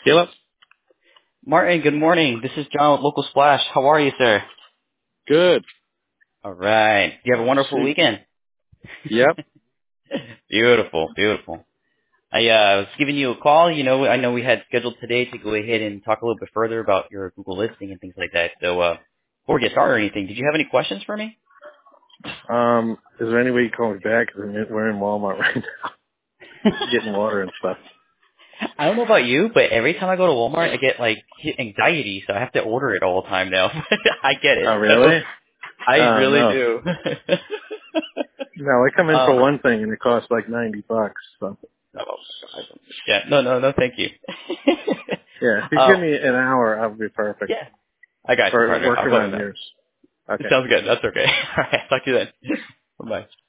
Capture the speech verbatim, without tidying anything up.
Caleb? Martin, good morning. This is John with Local Splash. How are you, sir? Good. All right. You have a wonderful Shoot. weekend. Yep. Beautiful, beautiful. I uh, was giving you a call. You know, I know we had scheduled today to go ahead and talk a little bit further about your Google listing and things like that. So uh, before we get started or anything, did you have any questions for me? Um, is there any way you can call me back? Because we're in Walmart right now getting water and stuff. I don't know about you, but every time I go to Walmart, I get like anxiety, so I have to order it all the time now. I get it. Oh, So really? I Oh, really no. do. No, I come in for um, one thing and it costs like ninety bucks. So, Oh, God. Yeah, no, no, no, thank you. yeah, if you give um, me an hour, I'll be perfect. yeah, I got you, For partner. I'll working put it on down. yours. It Okay. sounds good. That's okay. All right, talk to you then. Bye-bye.